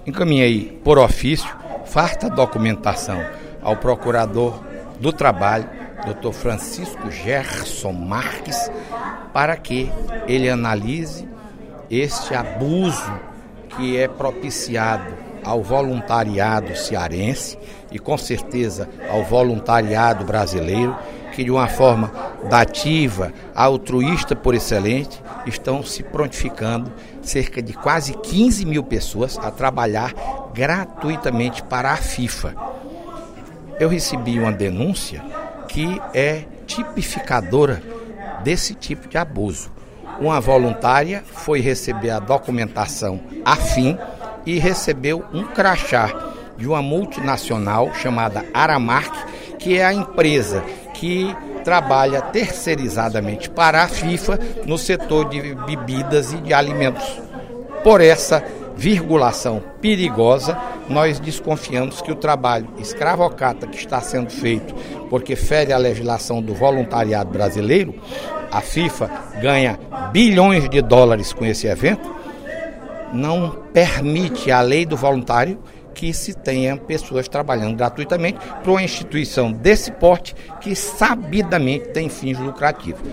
Encaminhei por ofício farta documentação ao procurador do trabalho, Dr. Francisco Gerson Marques, para que ele analise este abuso que é propiciado ao voluntariado cearense e com certeza ao voluntariado brasileiro, que de uma forma dativa, altruísta por excelente, estão se prontificando cerca de quase 15 mil pessoas a trabalhar gratuitamente para a FIFA. Eu recebi uma denúncia que é tipificadora desse tipo de abuso. Uma voluntária foi receber a documentação afim e recebeu um crachá de uma multinacional chamada Aramark, que é a empresa que trabalha terceirizadamente para a FIFA no setor de bebidas e de alimentos. Por essa virgulação perigosa, nós desconfiamos que o trabalho escravocrata que está sendo feito, porque fere a legislação do voluntariado brasileiro, a FIFA ganha bilhões de dólares com esse evento, não permite a lei do voluntário que se tenha pessoas trabalhando gratuitamente para uma instituição desse porte que sabidamente tem fins lucrativos.